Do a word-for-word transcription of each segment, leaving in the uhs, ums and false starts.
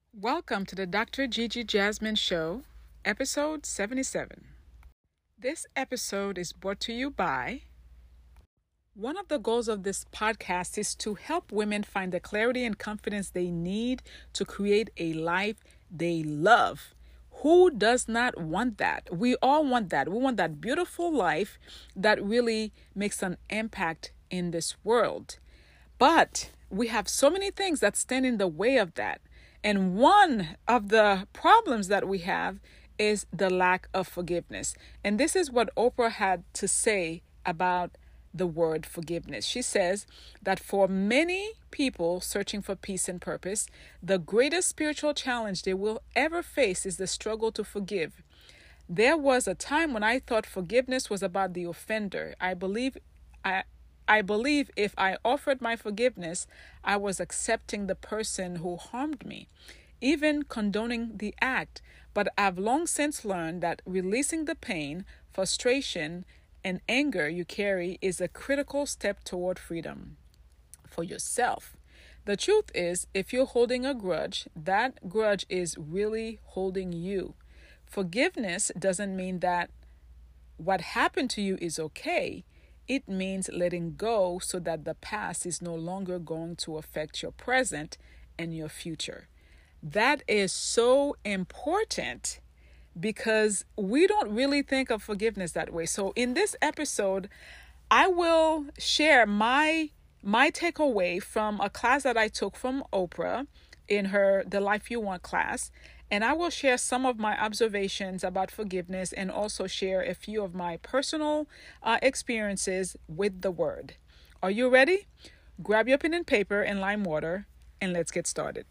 Welcome to the Doctor Gigi Jasmine Show, episode seventy-seven. This episode is brought to you by. One of the goals of this podcast is to help women find the clarity and confidence they need to create a life they love. Who does not want that? We all want that. We want that beautiful life that really makes an impact in this world. But we have so many things that stand in the way of that. And one of the problems that we have is the lack of forgiveness. And this is what Oprah had to say about the word forgiveness. She says that for many people searching for peace and purpose, the greatest spiritual challenge they will ever face is the struggle to forgive. There was a time when I thought forgiveness was about the offender. I believe I I believe if I offered my forgiveness, I was accepting the person who harmed me, even condoning the act. But I've long since learned that releasing the pain, frustration, and anger you carry is a critical step toward freedom for yourself. The truth is, if you're holding a grudge, that grudge is really holding you. Forgiveness doesn't mean that what happened to you is okay. It means letting go so that the past is no longer going to affect your present and your future. That is so important because we don't really think of forgiveness that way. So in this episode, I will share my my takeaway from a class that I took from Oprah in her The Life You Want class. And I will share some of my observations about forgiveness and also share a few of my personal uh, experiences with the word. Are you ready? Grab your pen and paper and lime water and let's get started.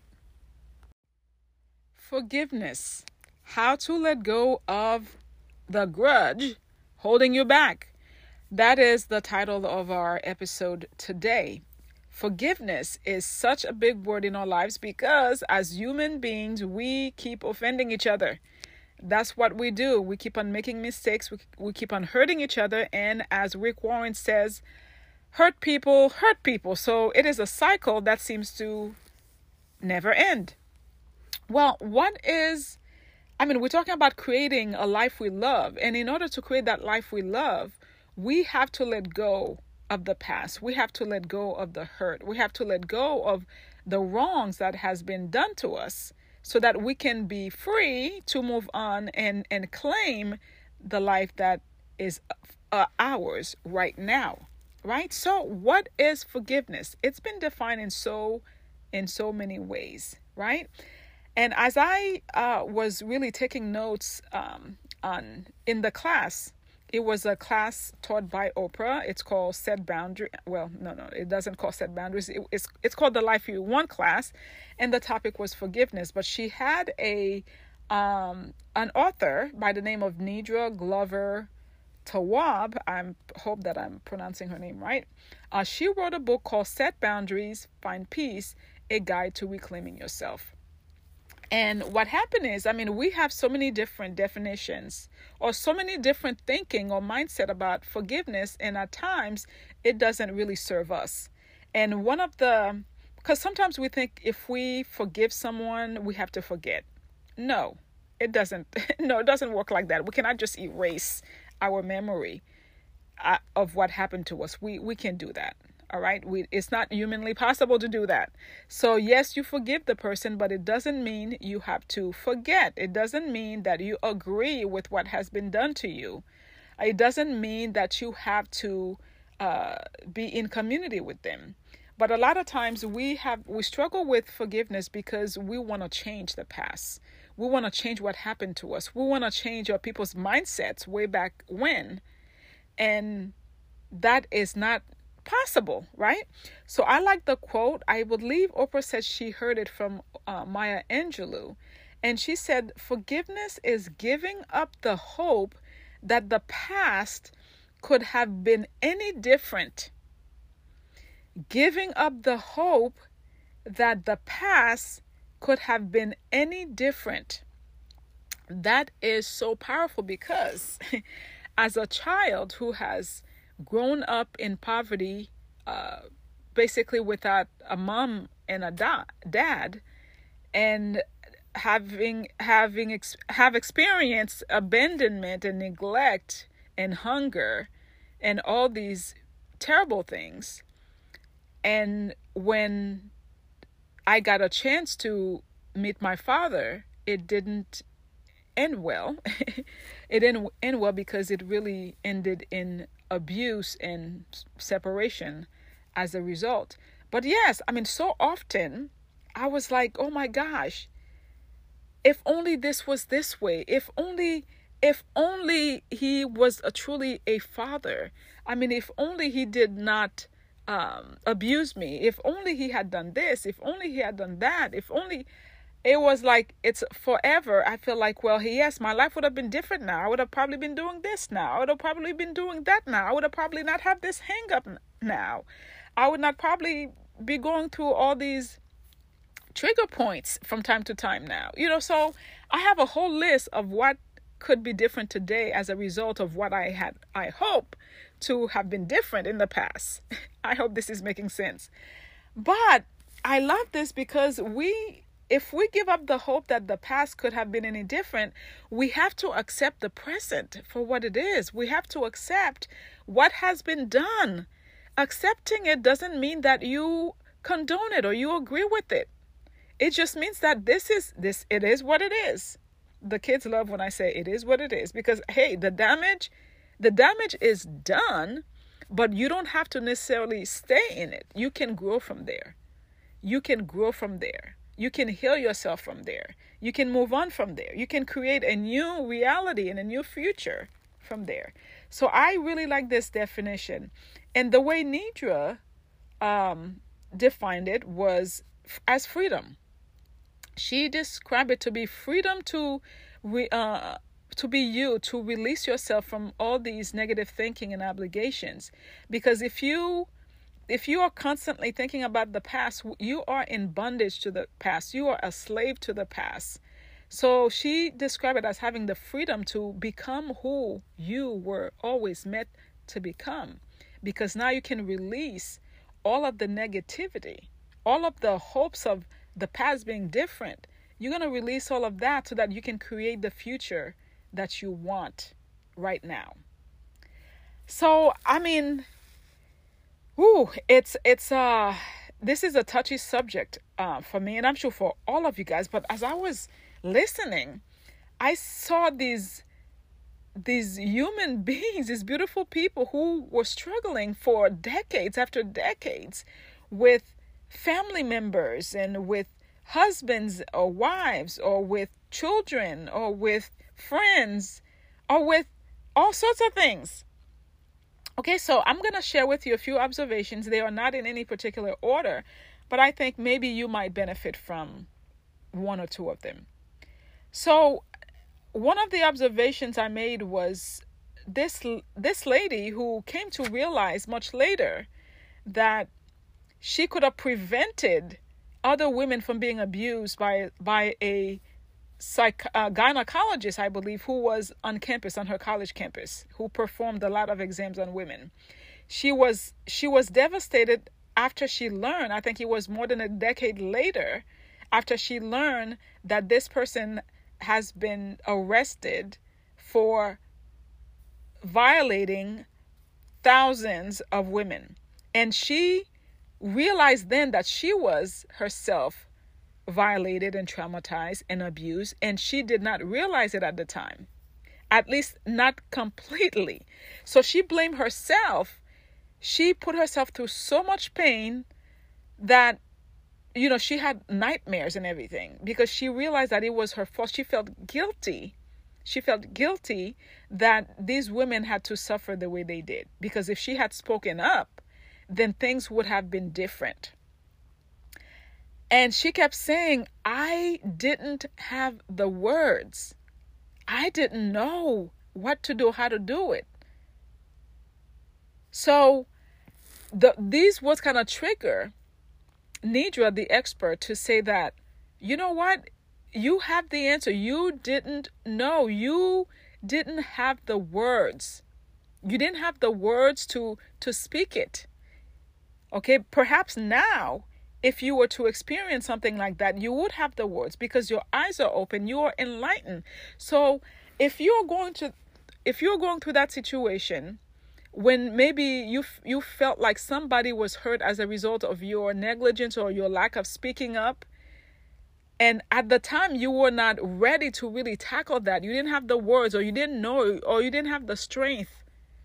Forgiveness. How to let go of the grudge holding you back. That is the title of our episode today. Forgiveness is such a big word in our lives because as human beings, we keep offending each other. That's what we do. We keep on making mistakes. We, we keep on hurting each other. And as Rick Warren says, hurt people, hurt people. So it is a cycle that seems to never end. Well, what is, I mean, we're talking about creating a life we love. And in order to create that life we love, we have to let go of the past. We have to let go of the hurt. We have to let go of the wrongs that has been done to us so that we can be free to move on and, and claim the life that is uh, ours right now. Right? So what is forgiveness? It's been defined in so in so many ways, right? And as I uh, was really taking notes um, on in the class, it was a class taught by Oprah. It's called Set Boundaries. Well, no, no, it doesn't call Set Boundaries. It, it's it's called the Life You Want class, and the topic was forgiveness. But she had a um, an author by the name of Nedra Glover Tawwab. I hope that I'm pronouncing her name right. Uh, she wrote a book called Set Boundaries, Find Peace: A Guide to Reclaiming Yourself. And what happened is, I mean, we have so many different definitions or so many different thinking or mindset about forgiveness. And at times it doesn't really serve us. And one of the, because sometimes we think if we forgive someone, we have to forget. No, it doesn't. No, it doesn't work like that. We cannot just erase our memory uh, of what happened to us. We, we can do that. All right. We, it's not humanly possible to do that. So yes, you forgive the person, but it doesn't mean you have to forget. It doesn't mean that you agree with what has been done to you. It doesn't mean that you have to uh, be in community with them. But a lot of times we have we struggle with forgiveness because we want to change the past. We want to change what happened to us. We want to change our people's mindsets way back when. And that is not possible, right? So I like the quote. I believe Oprah said she heard it from uh, Maya Angelou. And she said, forgiveness is giving up the hope that the past could have been any different. Giving up the hope that the past could have been any different. That is so powerful because as a child who has grown up in poverty, uh, basically without a mom and a da- dad, and having having ex- have experienced abandonment and neglect and hunger and all these terrible things. And when I got a chance to meet my father, it didn't end well. It didn't end well because it really ended in abuse and separation as a result. But yes, I mean, so often I was like, oh my gosh, if only this was this way. If only, if only he was a, truly a father. I mean, if only he did not um, abuse me. If only he had done this. If only he had done that. If only... It was like, it's forever. I feel like, well, yes, my life would have been different now. I would have probably been doing this now. I would have probably been doing that now. I would have probably not have this hang up now. I would not probably be going through all these trigger points from time to time now. You know, so I have a whole list of what could be different today as a result of what I had, I hope, to have been different in the past. I hope this is making sense. But I love this because we... If we give up the hope that the past could have been any different, we have to accept the present for what it is. We have to accept what has been done. Accepting it doesn't mean that you condone it or you agree with it. It just means that this is this. It is what it is. The kids love when I say it is what it is, because hey, the damage, the damage is done, but you don't have to necessarily stay in it. You can grow from there. You can grow from there. You can heal yourself from there. You can move on from there. You can create a new reality and a new future from there. So I really like this definition. And the way Nidra um, defined it was f- as freedom. She described it to be freedom to, re- uh, to be you, to release yourself from all these negative thinking and obligations. Because if you... If you are constantly thinking about the past, you are in bondage to the past. You are a slave to the past. So she described it as having the freedom to become who you were always meant to become. Because now you can release all of the negativity, all of the hopes of the past being different. You're going to release all of that so that you can create the future that you want right now. So, I mean... Ooh, it's, it's, uh, this is a touchy subject, uh, for me, and I'm sure for all of you guys, but as I was listening, I saw these, these human beings, these beautiful people who were struggling for decades after decades with family members and with husbands or wives or with children or with friends or with all sorts of things. Okay, so I'm going to share with you a few observations. They are not in any particular order, but I think maybe you might benefit from one or two of them. So one of the observations I made was this, this lady who came to realize much later that she could have prevented other women from being abused by, by a Psych, uh, gynecologist, I believe, who was on campus, on her college campus, who performed a lot of exams on women. She was she was devastated after she learned, I think it was more than a decade later, after she learned that this person has been arrested for violating thousands of women. And she realized then that she was herself violated and traumatized and abused, and she did not realize it at the time, at least not completely. So she blamed herself. She put herself through so much pain that, you know, she had nightmares and everything because she realized that it was her fault. She felt guilty. She felt guilty that these women had to suffer the way they did, because if she had spoken up, then things would have been different. And she kept saying, I didn't have the words. I didn't know what to do, how to do it. So the, these words kind of trigger Nidra, the expert, to say that, you know what? You have the answer. You didn't know. You didn't have the words. You didn't have the words to, to speak it. Okay, perhaps now if you were to experience something like that, you would have the words because your eyes are open, you are enlightened. So if you're going to, if you're going through that situation when maybe you you felt like somebody was hurt as a result of your negligence or your lack of speaking up, and at the time you were not ready to really tackle that, you didn't have the words, or you didn't know, or you didn't have the strength,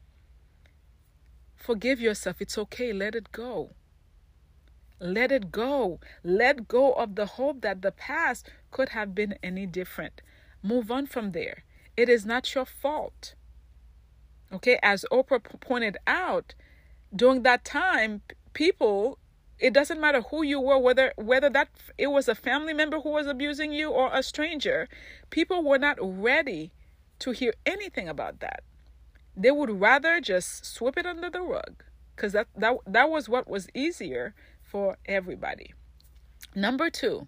forgive yourself. It's okay. Let it go. Let it go. Let go of the hope that the past could have been any different. Move on from there. It is not your fault. Okay, as Oprah p- pointed out, during that time, p- people, it doesn't matter who you were, whether whether that it was a family member who was abusing you or a stranger, people were not ready to hear anything about that. They would rather just sweep it under the rug because that, that, that was what was easier for everybody. Number two.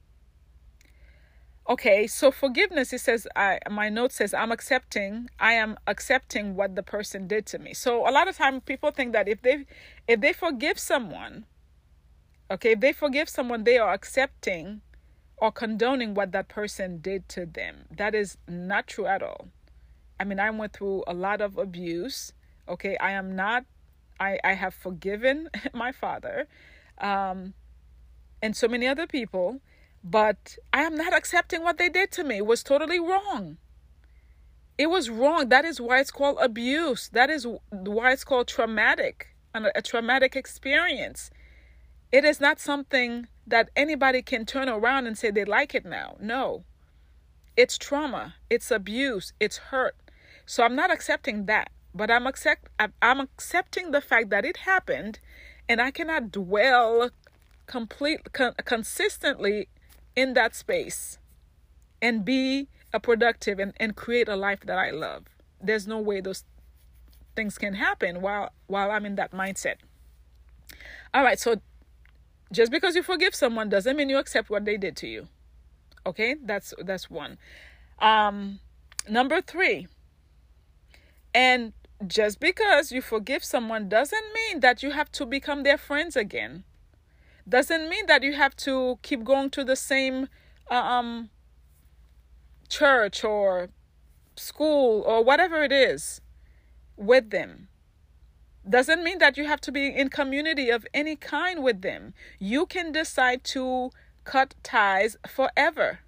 Okay, so forgiveness, it says, I, my note says, I'm accepting, I am accepting what the person did to me. So a lot of times people think that if they, if they forgive someone, okay, if they forgive someone, they are accepting or condoning what that person did to them. That is not true at all. I mean, I went through a lot of abuse. Okay, I am not, I, I have forgiven my father um, and so many other people. But I am not accepting what they did to me. It was totally wrong. It was wrong. That is why it's called abuse. That is why it's called traumatic, a traumatic experience. It is not something that anybody can turn around and say they like it now. No. It's trauma. It's abuse. It's hurt. So I'm not accepting that. But I'm accept I'm accepting the fact that it happened, and I cannot dwell complete con- consistently in that space and be a productive and, and create a life that I love. There's no way those things can happen while while I'm in that mindset. All right, so just because you forgive someone doesn't mean you accept what they did to you. Okay, that's that's one. Um, number three. And just because you forgive someone doesn't mean that you have to become their friends again. Doesn't mean that you have to keep going to the same um, church or school or whatever it is with them. Doesn't mean that you have to be in community of any kind with them. You can decide to cut ties forever.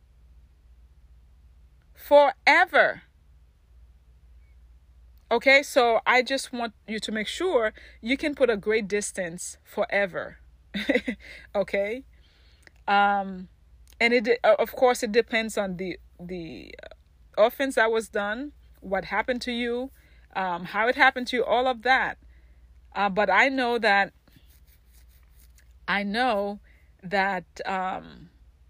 Forever. Okay, so I just want you to make sure you can put a great distance forever. Okay, um, and it of course it depends on the the offense that was done, what happened to you, um, how it happened to you, all of that. Uh, but I know that I know that um,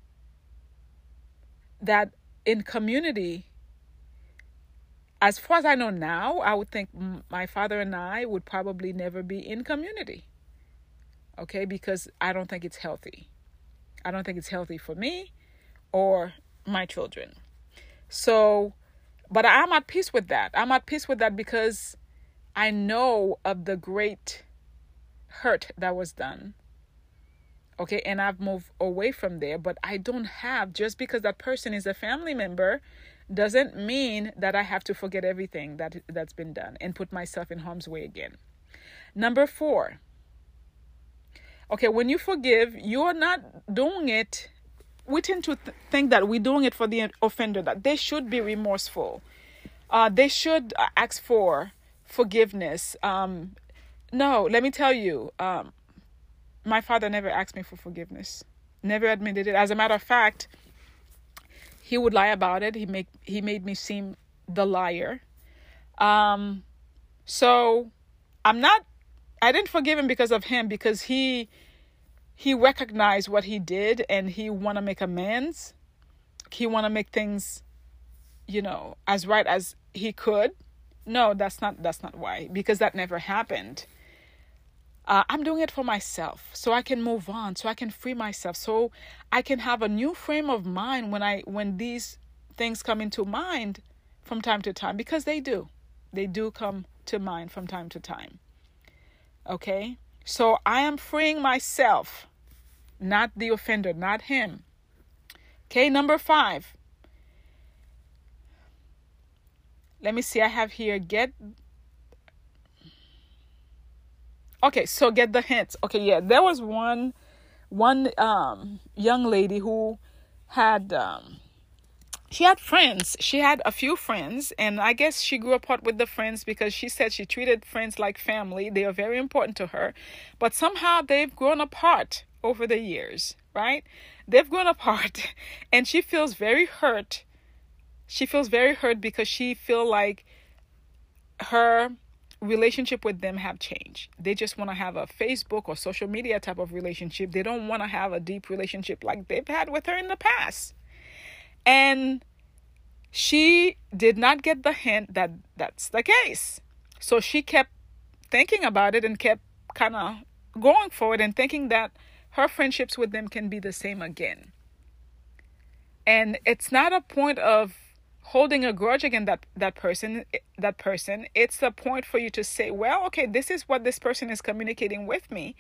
that in community, as far as I know now, I would think my father and I would probably never be in community. Okay, because I don't think it's healthy. I don't think it's healthy for me or my children. So, but I'm at peace with that. I'm at peace with that because I know of the great hurt that was done. Okay, and I've moved away from there, but I don't have, just because that person is a family member, doesn't mean that I have to forget everything that that's been done and put myself in harm's way again. Number four. Okay, when you forgive, you're not doing it. We tend to th- think that we're doing it for the offender, that they should be remorseful. Uh, they should ask for forgiveness. Um, no, let me tell you, um, my father never asked me for forgiveness. Never admitted it. As a matter of fact, he would lie about it. He make he made me seem the liar. Um, so I'm not. I didn't forgive him because of him, because he he recognized what he did and he want to make amends. He want to make things, you know, as right as he could. No, that's not that's not why, because that never happened. Uh, I'm doing it for myself, so I can move on, so I can free myself, so I can have a new frame of mind when I when these things come into mind from time to time, because they do. They do come to mind from time to time. Okay, so I am freeing myself not the offender, not him. Okay, number five. Let me see, I have here, get... Okay, so get the hint. Okay, yeah, there was one one um, young lady who had... Um, she had friends. She had a few friends, and I guess she grew apart with the friends because she said she treated friends like family. They are very important to her. But somehow they've grown apart over the years, right? They've grown apart, and she feels very hurt. She feels very hurt because she feels like her relationship with them have changed. They just want to have a Facebook or social media type of relationship. They don't want to have a deep relationship like they've had with her in the past. And she did not get the hint that that's the case. So she kept thinking about it and kept kind of going forward and thinking that her friendships with them can be the same again. And it's not a point of holding a grudge against that, that person, that person. It's a point for you to say, well, okay, this is what this person is communicating with me.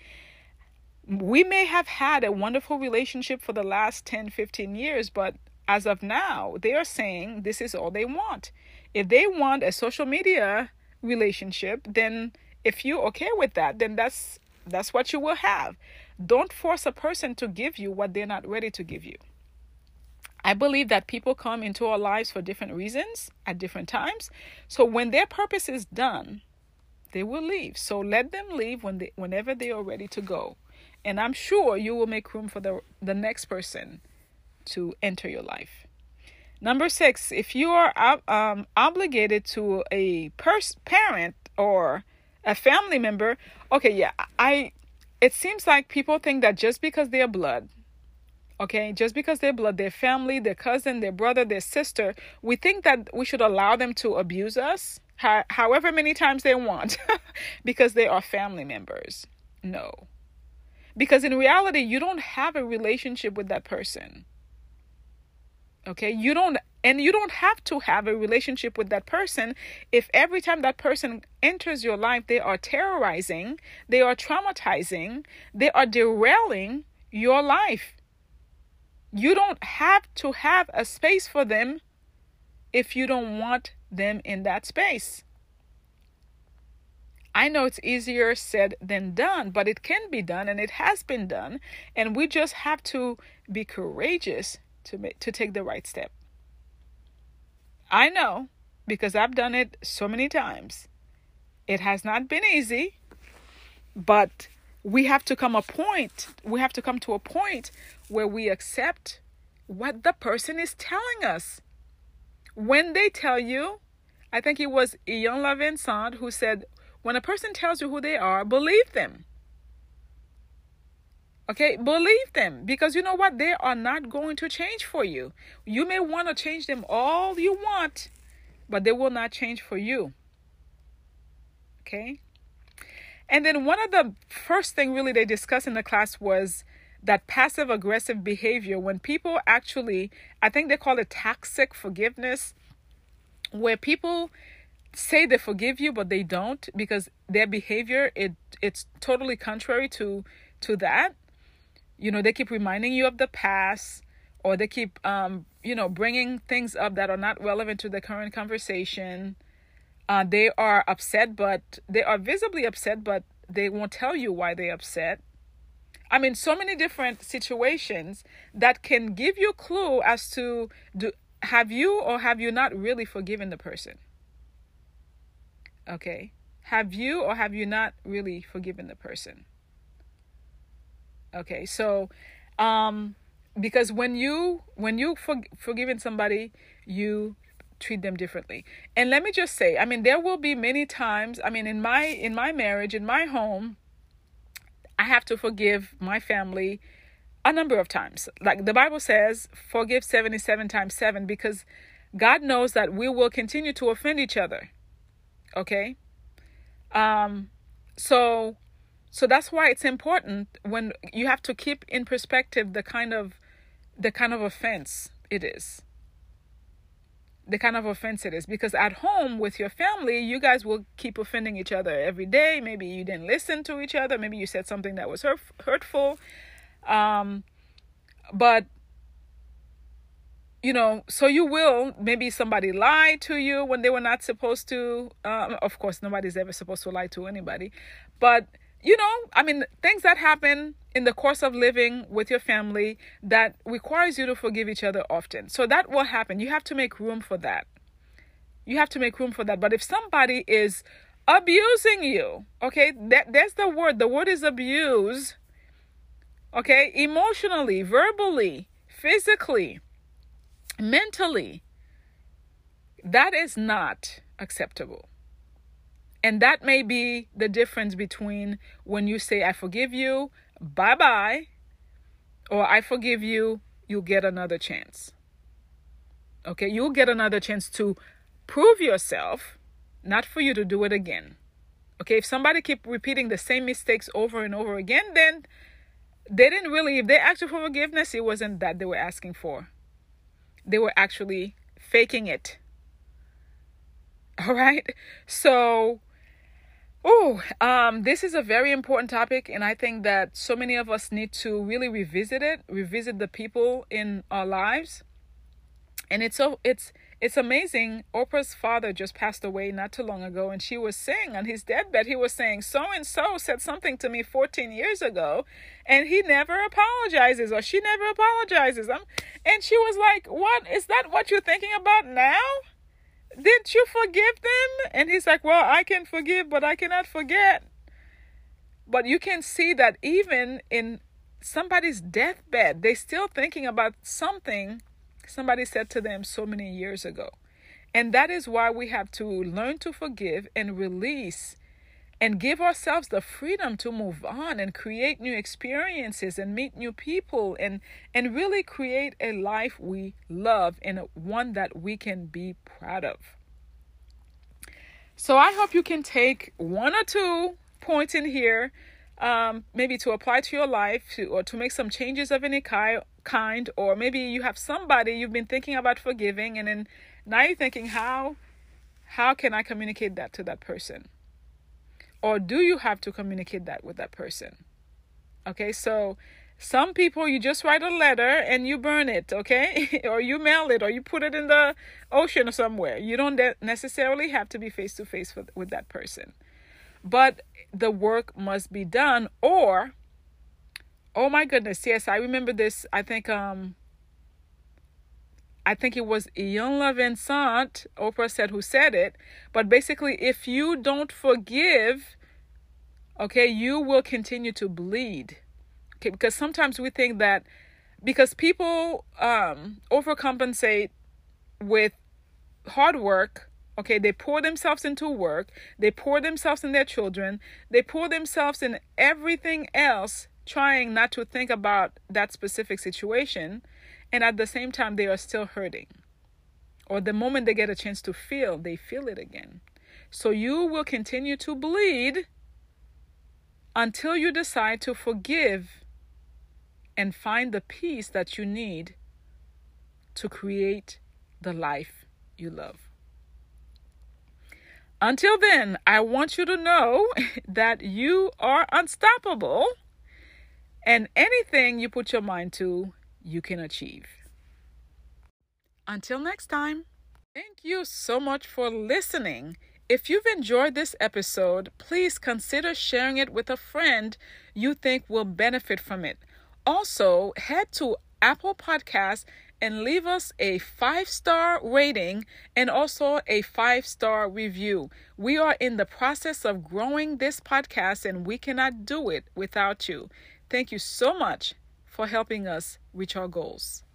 We may have had a wonderful relationship for the last ten, fifteen years, but as of now, they are saying this is all they want. If they want a social media relationship, then if you're okay with that, then that's that's what you will have. Don't force a person to give you what they're not ready to give you. I believe that people come into our lives for different reasons at different times. So when their purpose is done, they will leave. So let them leave when they, whenever they are ready to go. And I'm sure you will make room for the, the next person to enter your life. Number six, if you are um, obligated to a pers- parent or a family member, okay, yeah, I. It seems like people think that just because they're blood, okay, just because they're blood, their family, their cousin, their brother, their sister, we think that we should allow them to abuse us ho- however many times they want because they are family members. No. Because in reality, you don't have a relationship with that person. Okay, you don't, and you don't have to have a relationship with that person if every time that person enters your life, they are terrorizing, they are traumatizing, they are derailing your life. You don't have to have a space for them if you don't want them in that space. I know it's easier said than done, but it can be done and it has been done. And we just have to be courageous to make, to take the right step. I know because I've done it so many times. It has not been easy, but we have to come a point, we have to come to a point where we accept what the person is telling us. When they tell you, I think it was Ian LaVincent who said, when a person tells you who they are, believe them. Okay, believe them, because you know what? They are not going to change for you. You may want to change them all you want, but they will not change for you. Okay? And then one of the first thing really they discussed in the class was that passive aggressive behavior when people actually, I think they call it toxic forgiveness, where people say they forgive you, but they don't because their behavior, it it's totally contrary to, to that. You know, they keep reminding you of the past, or they keep, um, you know, bringing things up that are not relevant to the current conversation. Uh, they are upset, but they are visibly upset, but they won't tell you why they're upset. I mean, so many different situations that can give you a clue as to do have you or have you not really forgiven the person? Okay. Have you or have you not really forgiven the person? Okay, so um, because when you when you for, forgiving somebody, you treat them differently. And let me just say, I mean, there will be many times, I mean, in my in my marriage, in my home, I have to forgive my family a number of times. Like the Bible says, forgive seventy-seven times seven, because God knows that we will continue to offend each other. Okay? Um, so... So that's why it's important when you have to keep in perspective the kind of the kind of offense it is. The kind of offense it is. Because at home with your family, you guys will keep offending each other every day. Maybe you didn't listen to each other. Maybe you said something that was hurt, hurtful. Um, but, you know, so you will, maybe somebody lied to you when they were not supposed to. Um, of course, nobody's ever supposed to lie to anybody. But, you know, I mean, things that happen in the course of living with your family that requires you to forgive each other often. So that will happen. You have to make room for that. You have to make room for that. But if somebody is abusing you, okay, that, that's the word. The word is abuse. Okay, emotionally, verbally, physically, mentally, that is not acceptable. And that may be the difference between when you say, I forgive you, bye-bye, or I forgive you, you'll get another chance. Okay, you'll get another chance to prove yourself, not for you to do it again. Okay, if somebody keep repeating the same mistakes over and over again, then they didn't really, if they asked you for forgiveness, it wasn't that they were asking for. They were actually faking it. All right. So, oh, um, this is a very important topic. And I think that so many of us need to really revisit it, revisit the people in our lives. And it's so, it's, it's amazing. Oprah's father just passed away not too long ago. And she was saying on his deathbed, he was saying, so-and-so said something to me fourteen years ago. And he never apologizes, or she never apologizes. Um, and she was like, what? Is that what you're thinking about now? Did you forgive them? And he's like, well, I can forgive, but I cannot forget. But you can see that even in somebody's deathbed, they're still thinking about something somebody said to them so many years ago. And that is why we have to learn to forgive and release and give ourselves the freedom to move on and create new experiences and meet new people and, and really create a life we love and one that we can be proud of. So I hope you can take one or two points in here, um, maybe to apply to your life to, or to make some changes of any kind. kind or maybe you have somebody you've been thinking about forgiving, and then now you're thinking, how how can I communicate that to that person? Or do you have to communicate that with that person? Okay, so some people, you just write a letter and you burn it, okay? Or you mail it, or you put it in the ocean or somewhere. You don't necessarily have to be face to face with that person, but the work must be done. Or oh my goodness, yes, I remember this. I think um, I think it was Ian LeVincent, Oprah said, who said it. But basically, if you don't forgive, okay, you will continue to bleed. Okay, because sometimes we think that because people um, overcompensate with hard work. Okay, they pour themselves into work. They pour themselves in their children. They pour themselves in everything else, trying not to think about that specific situation, and at the same time they are still hurting, or the moment they get a chance to feel, they feel it again. So you will continue to bleed until you decide to forgive and find the peace that you need to create the life you love. Until then, I want you to know that you are unstoppable. And anything you put your mind to, you can achieve. Until next time, thank you so much for listening. If you've enjoyed this episode, please consider sharing it with a friend you think will benefit from it. Also, head to Apple Podcasts and leave us a five-star rating and also a five-star review. We are in the process of growing this podcast, and we cannot do it without you. Thank you so much for helping us reach our goals.